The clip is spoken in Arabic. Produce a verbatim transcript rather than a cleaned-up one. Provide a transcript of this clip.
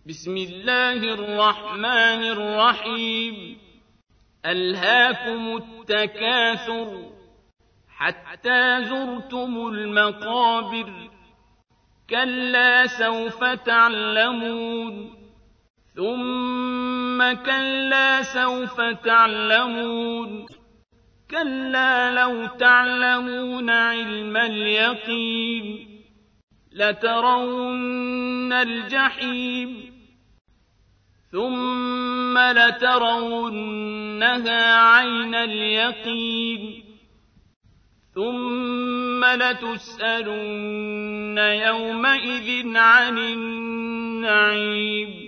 بسم الله الرحمن الرحيم ألهاكم التكاثر حتى زرتم المقابر كلا سوف تعلمون ثم كلا سوف تعلمون كلا لو تعلمون علم اليقين لترون الجحيم ثم لترونها عين اليقين ثم لتسألن يومئذ عن النعيم